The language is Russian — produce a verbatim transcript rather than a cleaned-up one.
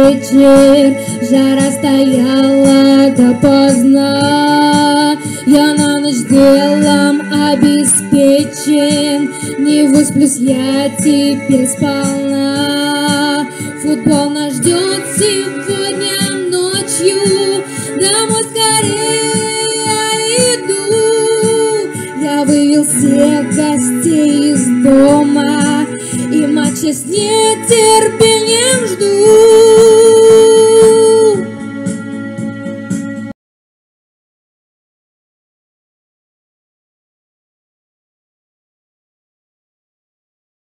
вечер, жара стояла допоздна. Я на ночь делом обеспечен, не высплюсь я теперь сполна. Футбол нас ждет сегодня ночью, домой скорее я иду. Я вывел всех гостей из дома, и матч с нетерпением